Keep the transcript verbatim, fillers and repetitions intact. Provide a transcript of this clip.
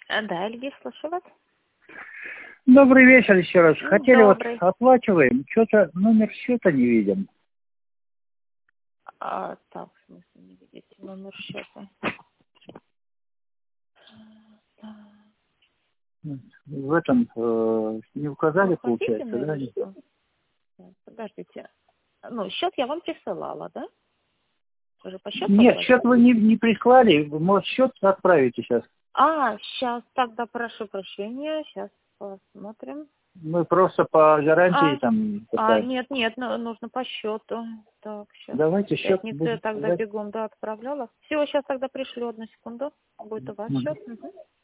А, да, Ильгиз, слушаю вас. Добрый вечер еще раз. Хотели Добрый. вот оплачиваем, что-то номер счета не видим. А, так, в смысле, не видите номер счета? В этом э, не указали, Вы хотите получается, да? или что? Так, подождите. Ну, счет я вам присылала, да? Вы же по счету Нет, оплатили? счет вы не, не прислали, вы, может, счет отправите сейчас. А, сейчас, тогда прошу прощения, сейчас посмотрим. Мы просто по гарантии А, там а такая. нет, нет, ну, нужно по счету. Так, сейчас. Давайте счет Пятница я будем тогда сказать. бегом, да, отправляла. Все, сейчас тогда пришлю, одну секунду. Будет у вас счет. Угу.